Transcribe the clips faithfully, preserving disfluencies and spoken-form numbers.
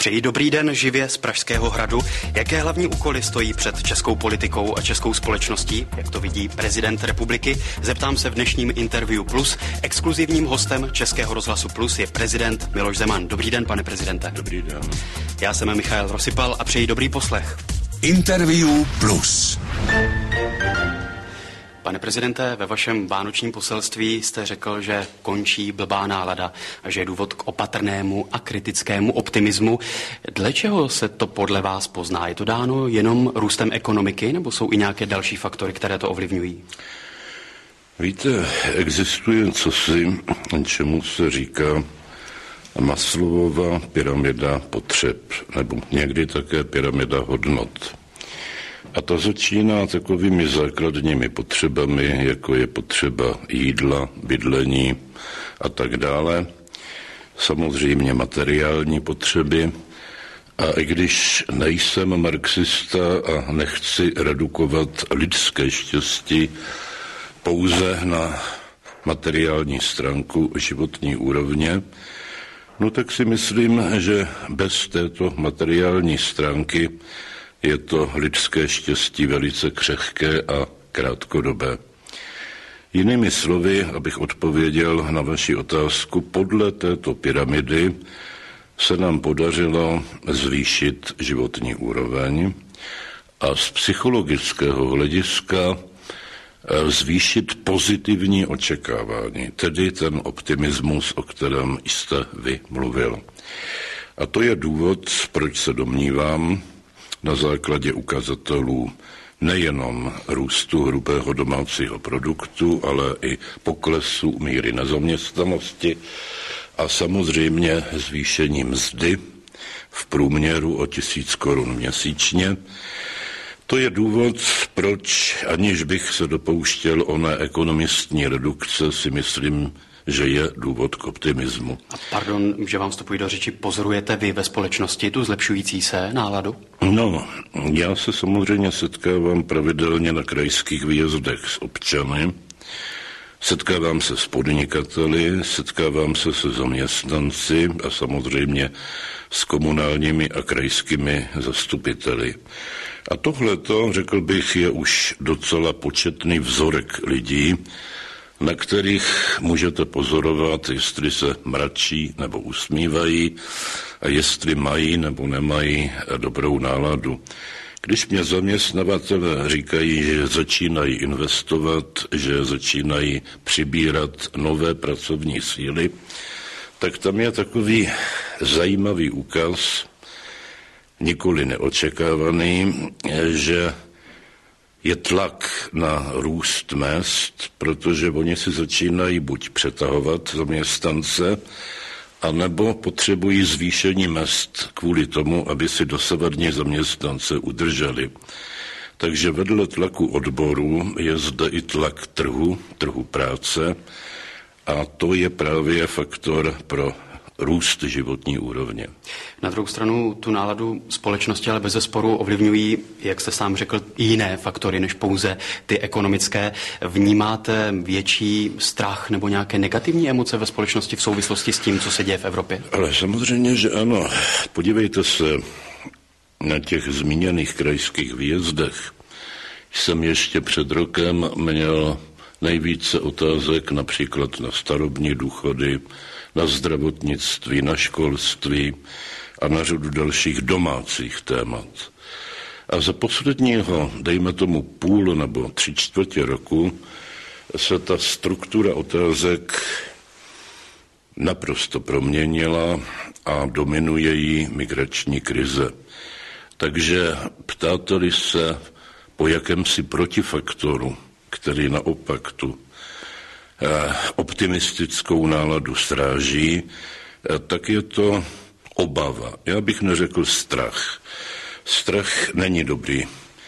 Přeji dobrý den živě z Pražského hradu. Jaké hlavní úkoly stojí před českou politikou a českou společností? Jak to vidí prezident republiky? Zeptám se v dnešním Interview Plus. Exkluzivním hostem Českého rozhlasu Plus je prezident Miloš Zeman. Dobrý den, pane prezidente. Dobrý den. Já jsem Michael Rosypal a přeji dobrý poslech. Interview Plus. Pane prezidente, ve vašem vánočním poselství jste řekl, že končí blbá nálada a že je důvod k opatrnému a kritickému optimismu. Dle čeho se to podle vás pozná? Je to dáno jenom růstem ekonomiky, nebo jsou i nějaké další faktory, které to ovlivňují? Víte, existuje cosi, čemu se říká Maslowova pyramida potřeb, nebo někdy také pyramida hodnot. A ta začíná takovými základními potřebami, jako je potřeba jídla, bydlení a tak dále. Samozřejmě materiální potřeby. A i když nejsem marxista a nechci redukovat lidské štěstí pouze na materiální stránku životní úrovně, no tak si myslím, že bez této materiální stránky je to lidské štěstí velice křehké a krátkodobé. Jinými slovy, abych odpověděl na vaši otázku, podle této pyramidy se nám podařilo zvýšit životní úroveň a z psychologického hlediska zvýšit pozitivní očekávání, tedy ten optimismus, o kterém jste vy mluvil. A to je důvod, proč se domnívám, na základě ukazatelů nejenom růstu hrubého domácího produktu, ale i poklesu míry nezaměstnanosti a samozřejmě zvýšení mzdy v průměru o tisíc korun měsíčně. To je důvod, proč, aniž bych se dopouštěl oné ekonomistní redukce, si myslím, že je důvod k optimismu. A pardon, že vám vstupuji do řeči, pozorujete vy ve společnosti tu zlepšující se náladu? No, já se samozřejmě setkávám pravidelně na krajských výjezdech s občany, setkávám se s podnikateli, setkávám se se zaměstnanci a samozřejmě s komunálními a krajskými zastupiteli. A tohleto, řekl bych, je už docela početný vzorek lidí, na kterých můžete pozorovat, jestli se mračí nebo usmívají a jestli mají nebo nemají dobrou náladu. Když mě zaměstnavatelé říkají, že začínají investovat, že začínají přibírat nové pracovní síly, tak tam je takový zajímavý úkaz, nikoli neočekávaný, že je tlak na růst mezd, protože oni si začínají buď přetahovat zaměstnance, anebo potřebují zvýšení mezd kvůli tomu, aby si dosavadní zaměstnance udrželi. Takže vedle tlaku odborů je zde i tlak trhu, trhu práce, a to je právě faktor pro růst životní úrovně. Na druhou stranu tu náladu společnosti ale bezesporu ovlivňují, jak jste sám řekl, i jiné faktory než pouze ty ekonomické. Vnímáte větší strach nebo nějaké negativní emoce ve společnosti v souvislosti s tím, co se děje v Evropě? Ale samozřejmě, že ano. Podívejte se, na těch zmíněných krajských výjezdech jsem ještě před rokem měl nejvíce otázek například na starobní důchody, na zdravotnictví, na školství a na řadu dalších domácích témat. A za posledního, dejme tomu půl nebo tři čtvrtě roku, se ta struktura otázek naprosto proměnila a dominuje jí migrační krize. Takže ptáte-li se po jakémsi protifaktoru, který naopak tu optimistickou náladu stráží, tak je to obava. Já bych neřekl strach. Strach není dobrý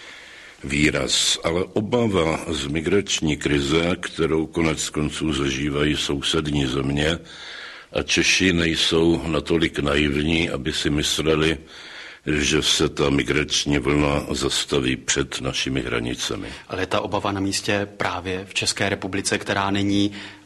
výraz, ale obava z migrační krize, kterou konec konců zažívají sousední země, a Češi nejsou natolik naivní, aby si mysleli, že se ta migrační vlna zastaví před našimi hranicemi. Ale ta obava na místě právě v České republice, která není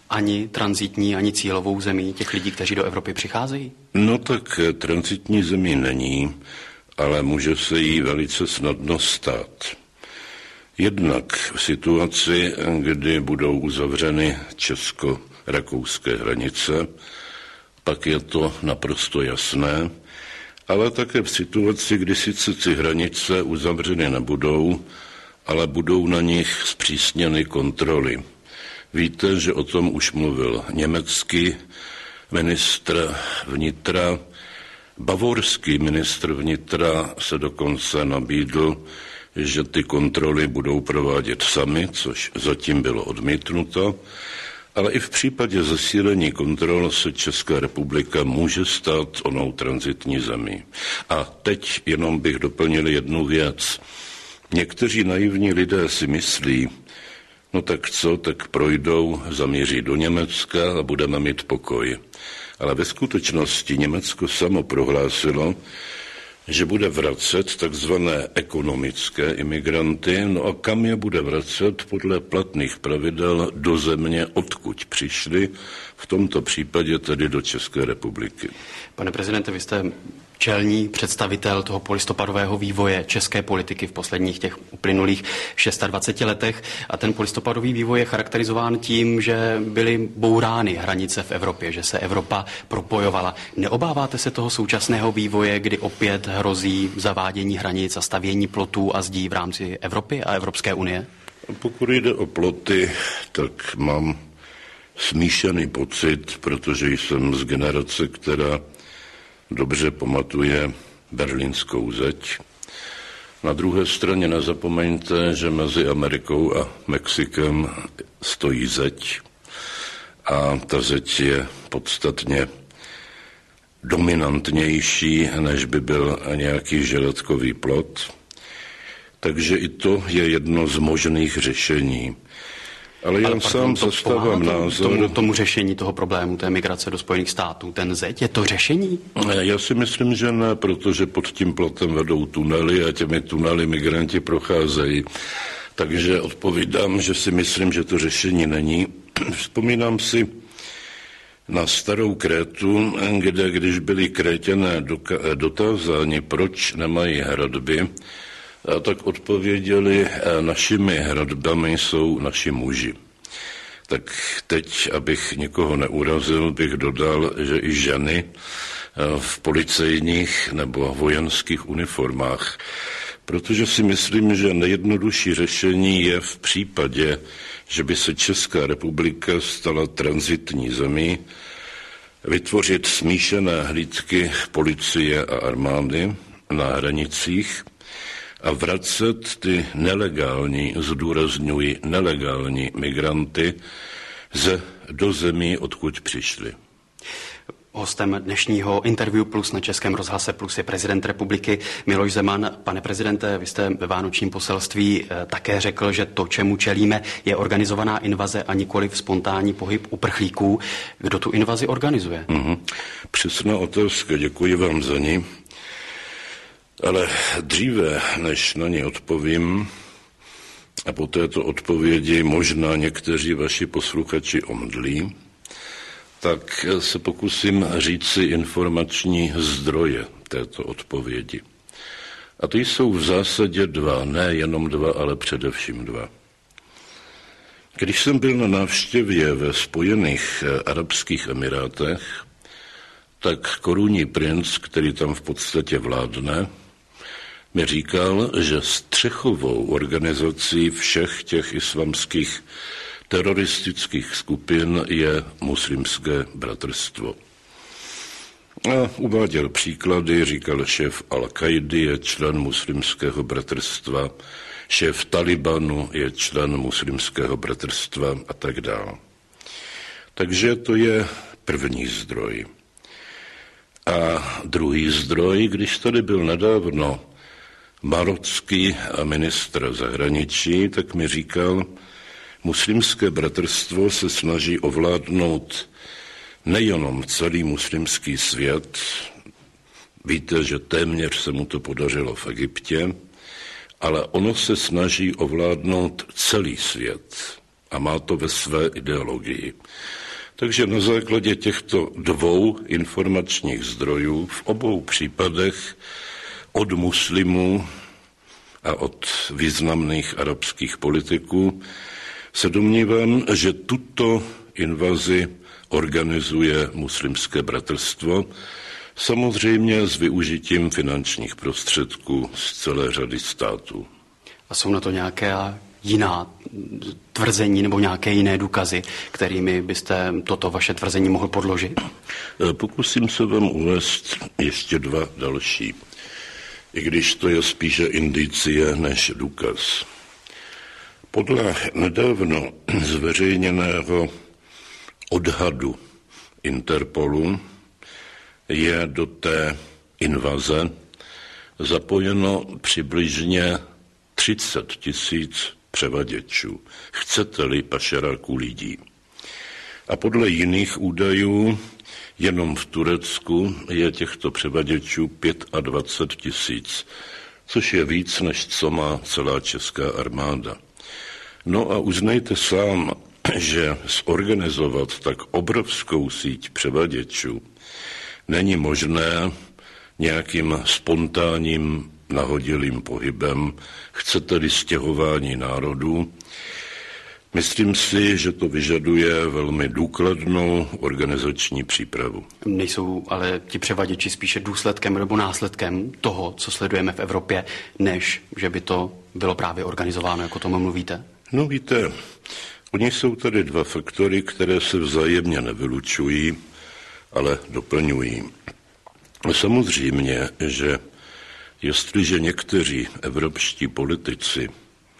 ani tranzitní, ani cílovou zemí těch lidí, kteří do Evropy přicházejí? No tak tranzitní zemí není, ale může se jí velice snadno stát. Jednak v situaci, kdy budou uzavřeny česko-rakouské hranice, pak je to naprosto jasné, ale také v situaci, kdy sice ty hranice uzavřeny nebudou, ale budou na nich zpřísněny kontroly. Víte, že o tom už mluvil německý ministr vnitra, bavorský ministr vnitra se dokonce nabídl, že ty kontroly budou provádět sami, což zatím bylo odmítnuto, ale i v případě zesílení kontrol se Česká republika může stát onou tranzitní zemí. A teď jenom bych doplnil jednu věc. Někteří naivní lidé si myslí, no tak co, tak projdou, zamíří do Německa a budeme mít pokoj. Ale ve skutečnosti Německo samo prohlásilo, že bude vracet takzvané ekonomické imigranty, no a kam je bude vracet podle platných pravidel do země, odkud přišli, v tomto případě tedy do České republiky. Pane prezidente, vy jste čelní představitel toho polistopadového vývoje české politiky v posledních těch uplynulých dvaceti šesti letech a ten polistopadový vývoj je charakterizován tím, že byly bourány hranice v Evropě, že se Evropa propojovala. Neobáváte se toho současného vývoje, kdy opět hrozí zavádění hranic a stavění plotů a zdí v rámci Evropy a Evropské unie? Pokud jde o ploty, tak mám smíšený pocit, protože jsem z generace, která dobře pamatuje berlínskou zeď. Na druhé straně nezapomeňte, že mezi Amerikou a Mexikem stojí zeď a ta zeď je podstatně dominantnější, než by byl nějaký železkový plot. Takže i to je jedno z možných řešení. Ale já sám zastávám názor... Tomu, tomu řešení toho problému, té migrace do Spojených států, ten zeď, je to řešení? Já si myslím, že ne, protože pod tím plotem vedou tunely a těmi tunely migranti procházejí. Takže odpovídám, že si myslím, že to řešení není. Vzpomínám si na starou Krétu, kde když byli Kréťané dotázáni, proč nemají hradby, a tak odpověděli, našimi hradbami jsou naši muži. Tak teď, abych někoho neurazil, bych dodal, že i ženy v policejních nebo vojenských uniformách. Protože si myslím, že nejjednodušší řešení je v případě, že by se Česká republika stala tranzitní zemí, vytvořit smíšené hlídky policie a armády na hranicích, a vracet ty nelegální, zdůrazňuji nelegální migranty ze, do zemí, odkud přišli. Hostem dnešního Interview Plus na Českém rozhlase Plus je prezident republiky Miloš Zeman. Pane prezidente, vy jste ve vánočním poselství také řekl, že to, čemu čelíme, je organizovaná invaze a nikoliv spontánní pohyb uprchlíků. Kdo tu invazi organizuje? Mm-hmm. Přesná otázka, děkuji vám za ní. Ale dříve, než na ně odpovím, a po této odpovědi možná někteří vaši posluchači omdlí, tak se pokusím říci informační zdroje této odpovědi. A ty jsou v zásadě dva, ne jenom dva, ale především dva. Když jsem byl na návštěvě ve Spojených arabských emirátech, tak korunní princ, který tam v podstatě vládne, mi říkal, že střechovou organizací všech těch islamských teroristických skupin je muslimské bratrstvo. A uváděl příklady, říkal, šéf Al-Kaidy je člen muslimského bratrstva, šéf Talibanu je člen muslimského bratrstva a tak dále. Takže to je první zdroj. A druhý zdroj, když tady byl nedávno marocký ministr zahraničí, tak mi říkal, muslimské bratrstvo se snaží ovládnout nejenom celý muslimský svět, víte, že téměř se mu to podařilo v Egyptě, ale ono se snaží ovládnout celý svět. a má to ve své ideologii. Takže na základě těchto dvou informačních zdrojů v obou případech od muslimů a od významných arabských politiků se domnívám, že tuto invazi organizuje muslimské bratrstvo, samozřejmě s využitím finančních prostředků z celé řady států. A jsou na to nějaké jiná tvrzení nebo nějaké jiné důkazy, kterými byste toto vaše tvrzení mohl podložit? Pokusím se vám uvést ještě dva další, i když to je spíše indicie než důkaz. Podle nedávno zveřejněného odhadu Interpolu je do té invaze zapojeno přibližně třicet tisíc převaděčů, chcete-li pašeráků lidí. A podle jiných údajů jenom v Turecku je těchto převaděčů dvacet pět tisíc, což je víc, než co má celá česká armáda. No a uznejte sám, že zorganizovat tak obrovskou síť převaděčů není možné nějakým spontánním nahodilým pohybem, chcete-li stěhování národů. Myslím si, že to vyžaduje velmi důkladnou organizační přípravu. Nejsou ale ti převaděči spíše důsledkem nebo následkem toho, co sledujeme v Evropě, než že by to bylo právě organizováno, jako tomu mluvíte? No víte, oni jsou tady dva faktory, které se vzájemně nevylučují, ale doplňují. Samozřejmě, že jestliže někteří evropští politici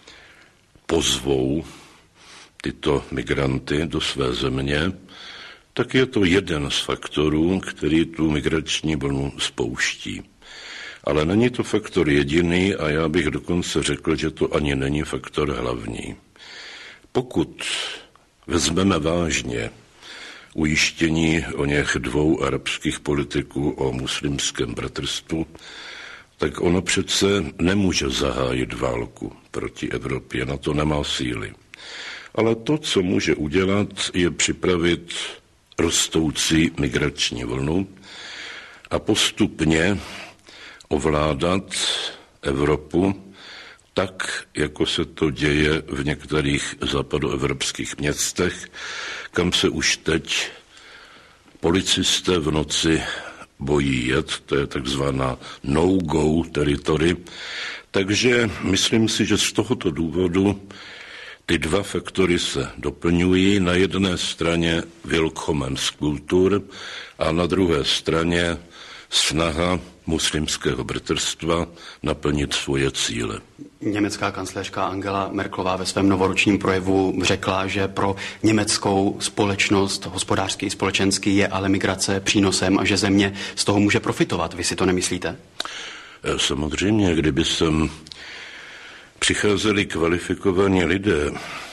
pozvou tyto migranty do své země, tak je to jeden z faktorů, který tu migrační vlnu spouští. Ale není to faktor jediný a já bych dokonce řekl, že to ani není faktor hlavní. Pokud vezmeme vážně ujištění o něch dvou arabských politiků o muslimském bratrstvu, tak ono přece nemůže zahájit válku proti Evropě, na to nemá síly. Ale to, co může udělat, je připravit rostoucí migrační vlnu a postupně ovládat Evropu tak, jako se to děje v některých západoevropských městech, kam se už teď policisté v noci bojí jet, to je takzvaná no-go teritory. Takže myslím si, že z tohoto důvodu ty dva faktory se doplňují. Na jedné straně Willkommenskultur a na druhé straně snaha muslimského bratrstva naplnit svoje cíle. Německá kancléřka Angela Merkelová ve svém novoročním projevu řekla, že pro německou společnost, hospodářský i společenský, je ale migrace přínosem a že země z toho může profitovat. Vy si to nemyslíte? Samozřejmě, kdyby sem přicházeli kvalifikovaní lidé,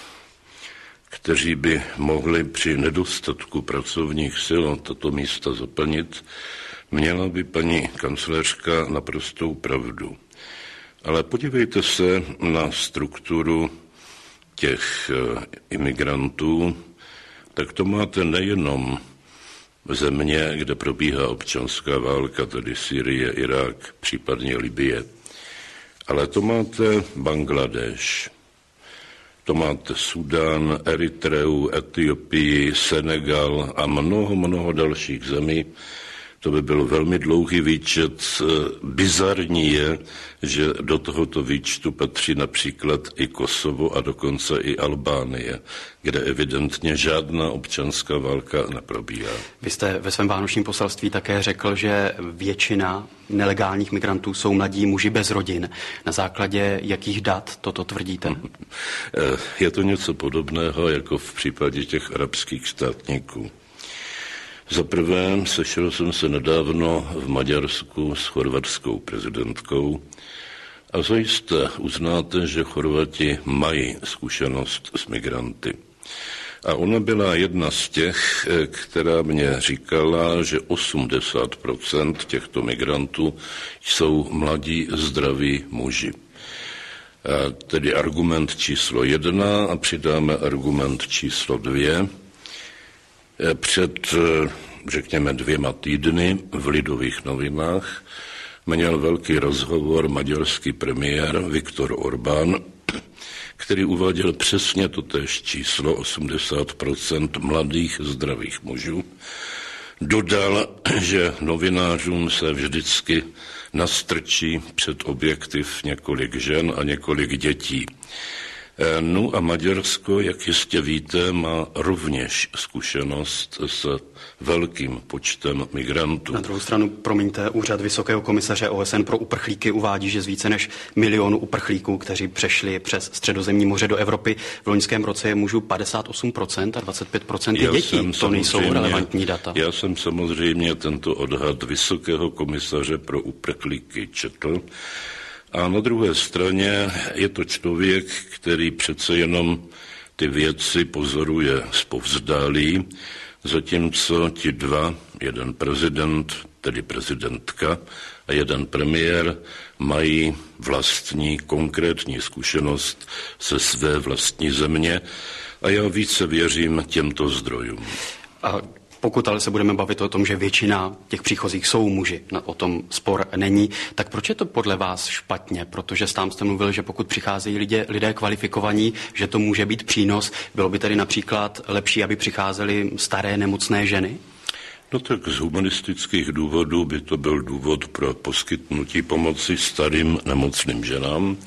kteří by mohli při nedostatku pracovních sil tato místa zaplnit, měla by paní kancléřka naprostou pravdu. Ale podívejte se na strukturu těch imigrantů, tak to máte nejenom v země, kde probíhá občanská válka, tedy Sýrie, Irák, případně Libye, ale to máte Bangladeš, to máte Súdán, Eritreu, Etiopii, Senegal a mnoho, mnoho dalších zemí. To by byl velmi dlouhý výčet. Bizarní je, že do tohoto výčtu patří například i Kosovo a dokonce i Albánie, kde evidentně žádná občanská válka neprobíhá. Vy jste ve svém vánočním poselství také řekl, že většina nelegálních migrantů jsou mladí muži bez rodin. Na základě jakých dat toto tvrdíte? Je to něco podobného jako v případě těch arabských státníků. Za prvé sešel jsem se nedávno v Maďarsku s chorvatskou prezidentkou a zajisté uznáte, že Chorvati mají zkušenost s migranty. A ona byla jedna z těch, která mě říkala, že osmdesát procent těchto migrantů jsou mladí, zdraví muži. Tedy argument číslo jedna a přidáme argument číslo dvě. Před, řekněme, dvěma týdny v Lidových novinách měl velký rozhovor maďarský premiér Viktor Orbán, který uváděl přesně totéž číslo, osmdesát procent mladých zdravých mužů. Dodal, že novinářům se vždycky nastrčí před objektiv několik žen a několik dětí. No a Maďarsko, jak jistě víte, má rovněž zkušenost s velkým počtem migrantů. Na druhou stranu, promiňte, úřad Vysokého komisaře O S N pro uprchlíky uvádí, že z více než milionu uprchlíků, kteří přešli přes Středozemní moře do Evropy, v loňském roce je mužů padesát osm procent a dvacet pět procent je dětí. To nejsou relevantní data. Já jsem samozřejmě tento odhad Vysokého komisaře pro uprchlíky četl. A na druhé straně je to člověk, který přece jenom ty věci pozoruje zpovzdálí, zatímco ti dva, jeden prezident, tedy prezidentka a jeden premiér, mají vlastní konkrétní zkušenost ze své vlastní země a já více věřím těmto zdrojům. A pokud ale se budeme bavit o tom, že většina těch příchozích jsou muži, o tom spor není, tak proč je to podle vás špatně? Protože tam jste mluvil, že pokud přicházejí lidé, lidé kvalifikovaní, že to může být přínos. Bylo by tedy například lepší, aby přicházely staré nemocné ženy? No tak z humanistických důvodů by to byl důvod pro poskytnutí pomoci starým nemocným ženám,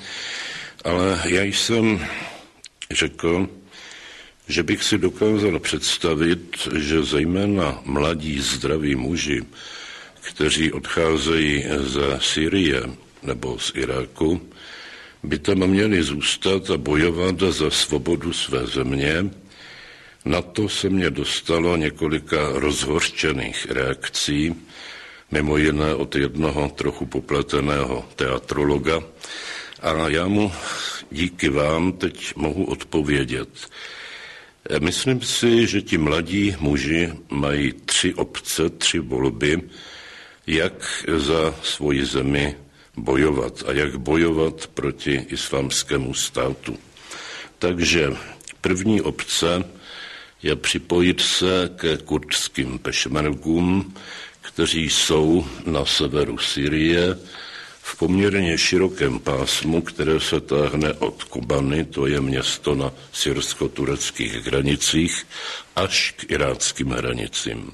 ale já jsem řekl, že bych si dokázal představit, že zejména mladí zdraví muži, kteří odcházejí ze Sýrie nebo z Iráku, by tam měli zůstat a bojovat za svobodu své země. Na to se mě dostalo několika rozhořčených reakcí, mimo jiné od jednoho trochu popleteného teatrologa. A já mu díky vám teď mohu odpovědět. Myslím si, že ti mladí muži mají tři opce, tři volby, jak za svoji zemi bojovat a jak bojovat proti islámskému státu. Takže první obce je připojit se ke kurdským pešmergům, kteří jsou na severu Sýrie, v poměrně širokém pásmu, které se táhne od Kobany, to je město na syrsko-tureckých hranicích, až k iráckým hranicím.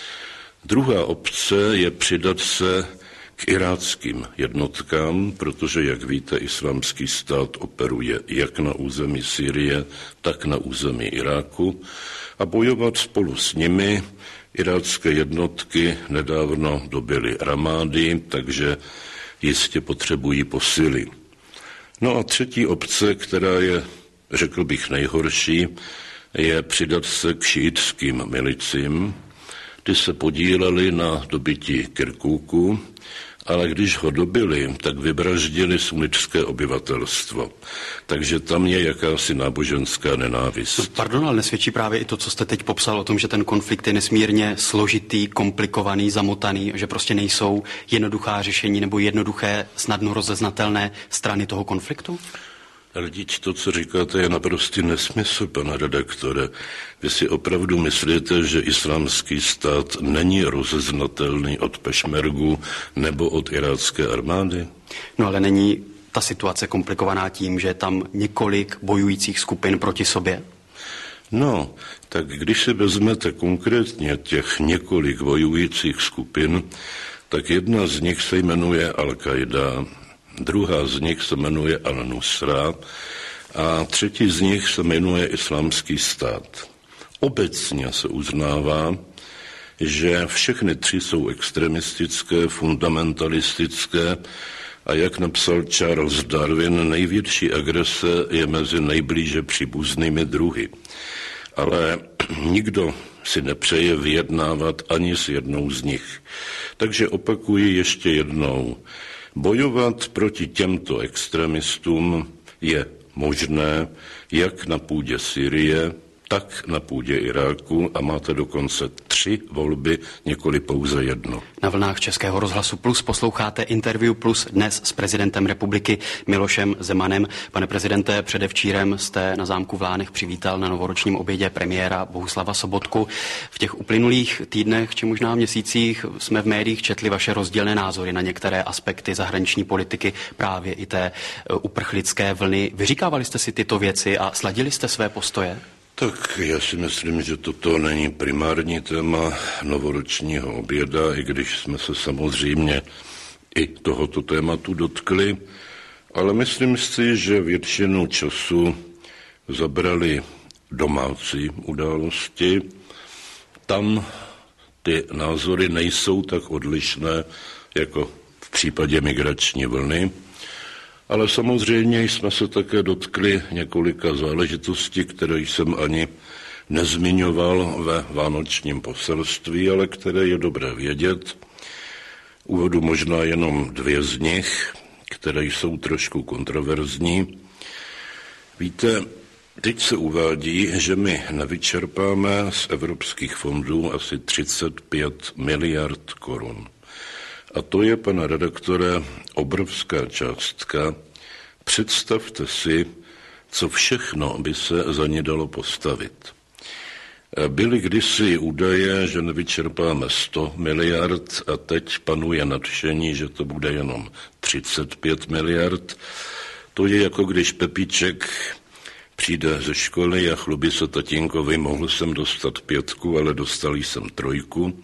Druhá obce je přidat se k iráckým jednotkám, protože, jak víte, islámský stát operuje jak na území Sýrie, tak na území Iráku a bojovat spolu s nimi. Irácké jednotky nedávno dobyly Ramády, takže jistě potřebují posily. No a třetí obce, která je, řekl bych, nejhorší, je přidat se k šíitským milicím. Ty se podílely na dobytí Kirkuku, ale když ho dobili, tak vyvraždili sunnické obyvatelstvo. Takže tam je jakási náboženská nenávist. No, pardon, ale nesvědčí právě i to, co jste teď popsal o tom, že ten konflikt je nesmírně složitý, komplikovaný, zamotaný, že prostě nejsou jednoduchá řešení nebo jednoduché, snadno rozeznatelné strany toho konfliktu? Ale díť, to, co říkáte, je naprostý nesmysl, pane redaktore. Vy si opravdu myslíte, že islámský stát není rozeznatelný od pešmergů nebo od irácké armády? No ale není ta situace komplikovaná tím, že je tam několik bojujících skupin proti sobě? No, tak když si vezmete konkrétně těch několik bojujících skupin, tak jedna z nich se jmenuje Al-Qaida, druhá z nich se jmenuje Al-Nusra a třetí z nich se jmenuje Islámský stát. Obecně se uznává, že všechny tři jsou extremistické, fundamentalistické a jak napsal Charles Darwin, největší agrese je mezi nejblíže příbuznými druhy. Ale nikdo si nepřeje vyjednávat ani s jednou z nich. Takže opakuji ještě jednou. Bojovat proti těmto extremistům je možné jak na půdě Sýrie, tak na půdě Iráku a máte dokonce tři volby, nikoli pouze jedno. Na vlnách Českého rozhlasu Plus posloucháte Interview Plus dnes s prezidentem republiky Milošem Zemanem. Pane prezidente, předevčírem jste na zámku v Lánech přivítal na novoročním obědě premiéra Bohuslava Sobotku. V těch uplynulých týdnech či možná měsících jsme v médiích četli vaše rozdílné názory na některé aspekty zahraniční politiky, právě i té uprchlické vlny. Vyříkávali jste si tyto věci a sladili jste své postoje? Tak já si myslím, že toto není primární téma novoročního oběda, i když jsme se samozřejmě i tohoto tématu dotkli, ale myslím si, že většinu času zabrali domácí události. Tam ty názory nejsou tak odlišné jako v případě migrační vlny, ale samozřejmě jsme se také dotkli několika záležitostí, které jsem ani nezmiňoval ve vánočním poselství, ale které je dobré vědět. Uvedu možná jenom dvě z nich, které jsou trošku kontroverzní. Víte, teď se uvádí, že my nevyčerpáme z evropských fondů asi třicet pět miliard korun. A to je, pane redaktore, obrovská částka. Představte si, co všechno by se za ně dalo postavit. Byly kdysi údaje, že nevyčerpáme sto miliard a teď panuje nadšení, že to bude jenom třicet pět miliard. To je jako když Pepíček přijde ze školy a chlubí se tatínkovi, mohl jsem dostat pětku, ale dostal jsem trojku.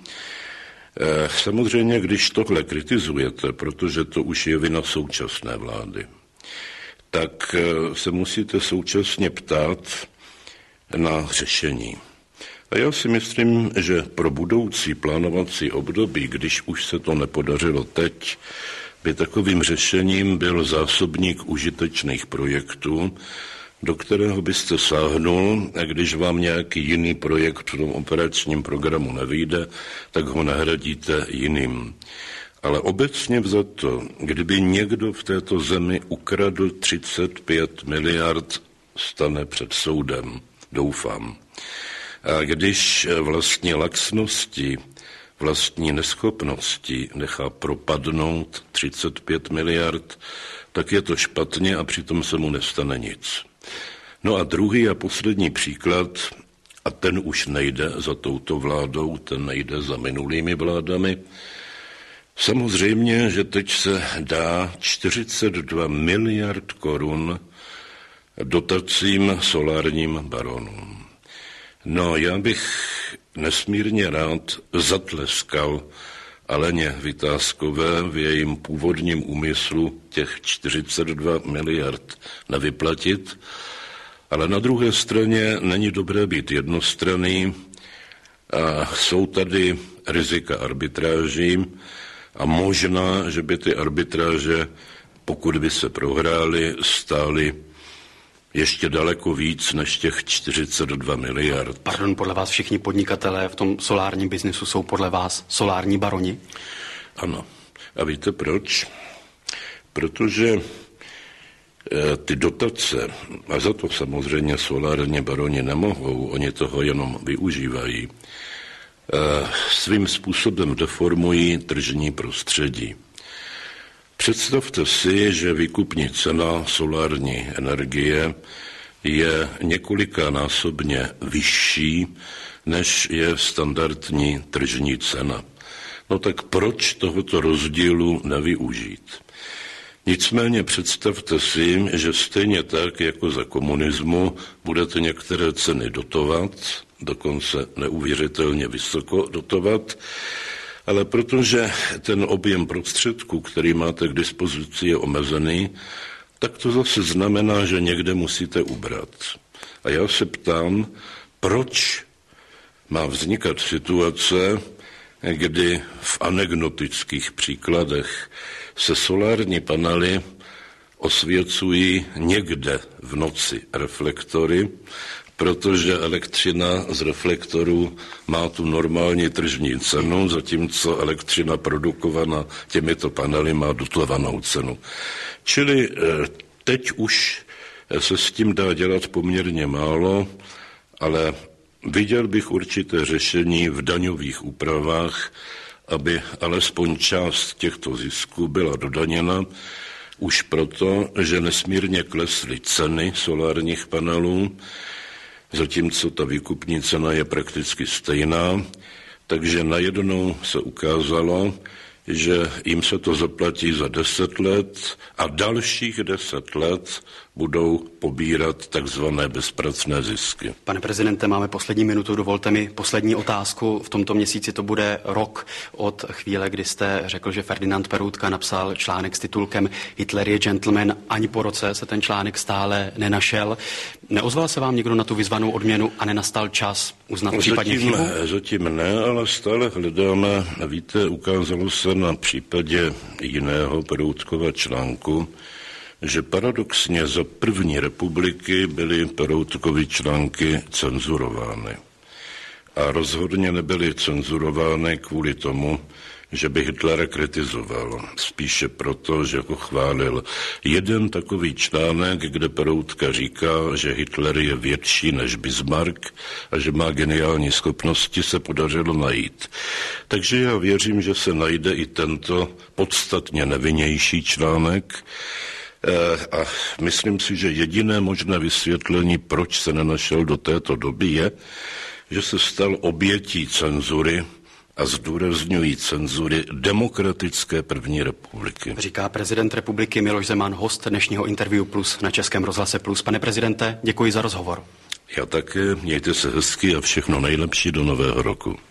Samozřejmě, když tohle kritizujete, protože to už je vina současné vlády, tak se musíte současně ptát na řešení. A já si myslím, že pro budoucí plánovací období, když už se to nepodařilo teď, by takovým řešením byl zásobník užitečných projektů, do kterého byste sáhnul a když vám nějaký jiný projekt v tom operačním programu nevyjde, tak ho nahradíte jiným. Ale obecně vzato, kdyby někdo v této zemi ukradl třicet pět miliard, stane před soudem, doufám. A když vlastně laxnosti, vlastní neschopnosti nechá propadnout třicet pět miliard, tak je to špatně a přitom se mu nestane nic. No a druhý a poslední příklad, a ten už nejde za touto vládou, ten nejde za minulými vládami. Samozřejmě, že teď se dá čtyřicet dva miliard korun dotacím solárním baronům. No, já bych nesmírně rád zatleskal Aleně Vitáskové v jejím původním úmyslu těch čtyřicet dva miliard nevyplatit, ale na druhé straně není dobré být jednostranný a jsou tady rizika arbitráží a možná, že by ty arbitráže, pokud by se prohrály, stály ještě daleko víc než těch čtyřicet dva miliard. Pardon, podle vás všichni podnikatelé v tom solárním biznesu jsou podle vás solární baroni? Ano. A víte proč? Protože e, ty dotace, a za to samozřejmě solární baroni nemohou, oni toho jenom využívají, e, svým způsobem deformují tržní prostředí. Představte si, že výkupní cena solární energie je několikanásobně vyšší, než je standardní tržní cena. No tak proč tohoto rozdílu nevyužít? Nicméně představte si, že stejně tak, jako za komunismu, budete některé ceny dotovat, dokonce neuvěřitelně vysoko dotovat, ale protože ten objem prostředků, který máte k dispozici, je omezený, tak to zase znamená, že někde musíte ubrat. A já se ptám, proč má vznikat situace, kdy v anekdotických příkladech se solární panely osvěcují někde v noci reflektory, protože elektřina z reflektorů má tu normální tržní cenu, zatímco elektřina produkovaná těmito panely má dotovanou cenu. Čili teď už se s tím dá dělat poměrně málo ale viděl bych určité řešení v daňových úpravách, aby alespoň část těchto zisků byla dodaněna, už proto, že nesmírně klesly ceny solárních panelů, zatímco ta výkupní cena je prakticky stejná, takže najednou se ukázalo, že jim se to zaplatí za deset let a dalších deset let budou pobírat takzvané bezpracné zisky. Pane prezidente, máme poslední minutu, dovolte mi poslední otázku. V tomto měsíci to bude rok od chvíle, kdy jste řekl, že Ferdinand Peroutka napsal článek s titulkem Hitler je gentleman. Ani po roce se ten článek stále nenašel. Neozval se vám někdo na tu vyzvanou odměnu a nenastal čas uznat případně zatím, chybu? Zatím ne, ale stále hledáme. Víte, ukázalo se na případě jiného Peroutkova článku, že paradoxně za první republiky byly Peroutkovy články cenzurovány. A rozhodně nebyly cenzurovány kvůli tomu, že by Hitlera kritizoval. Spíše proto, že ho chválil. Jeden takový článek, kde Peroutka říká, že Hitler je větší než Bismarck a že má geniální schopnosti, se podařilo najít. Takže já věřím, že se najde i tento podstatně nevinnější článek, a myslím si, že jediné možné vysvětlení, proč se nenašel do této doby, je, že se stal obětí cenzury a zdůrazňují cenzury demokratické první republiky. Říká prezident republiky Miloš Zeman, host dnešního Interview Plus na Českém rozhlase Plus. Pane prezidente, děkuji za rozhovor. Já také, mějte se hezky a všechno nejlepší do nového roku.